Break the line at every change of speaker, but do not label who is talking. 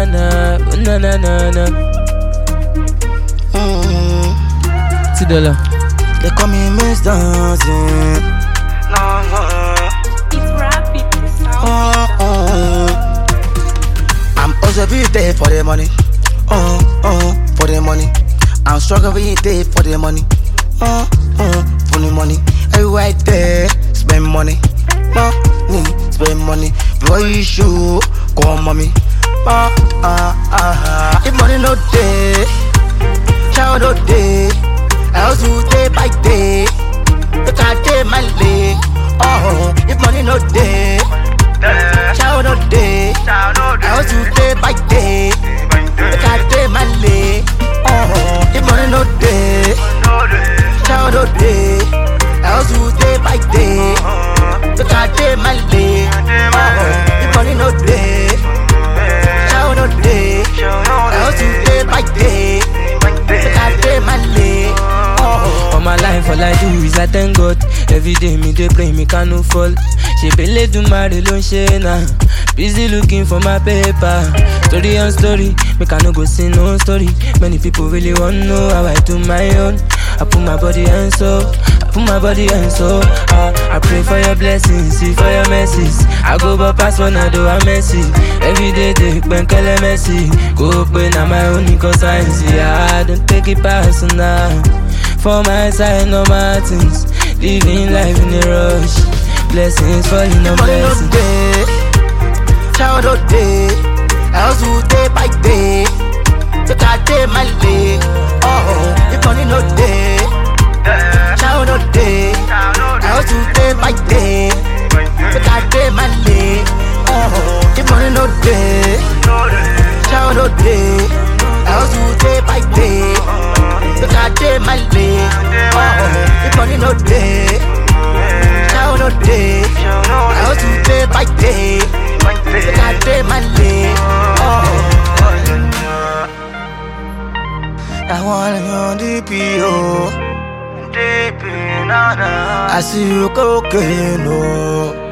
na, oh na na na na. $2.
They call me Miss Dancing.
It's rapid.
I'm also every day for the money. For the money. I'm struggling every day for the money. For the money. Everywhere there, spend money. Spend money. Before you show, come mommy. If money no day, child no day. I also day by day. Look at day my leg. If money no day, child no day. I also day by day. Look at day my leg. If money no day, child no day. I also day by day. Look at day my leg. If money no day, child no day. I also day by day. Look at day my leg.
All my life, all I do is I thank God. Every day me dey pray, me can no fall. She belle do marry lon na. Busy looking for my paper. Story on story, me can no go see no story. Many people really want know how I do my own. I put my body and soul. I pray for your blessings, see for your mercies. I go but pass when I do a messy. Every day take Benkele messy. Go pay na my own conscience. I don't take it personal. For my side, no mountains. Living life in a rush. Blessings falling on blessings.
Child no day. I also day by day. Look at day my leg. If money no day. Child no day. I also day by day. Look at day my leg. If money no day. Child no day. I also day by day. Look at day my leg. If money no day. Child no day. I also day by day. Look at day my leg. I wanna be on DPO. I see you cocaine, no.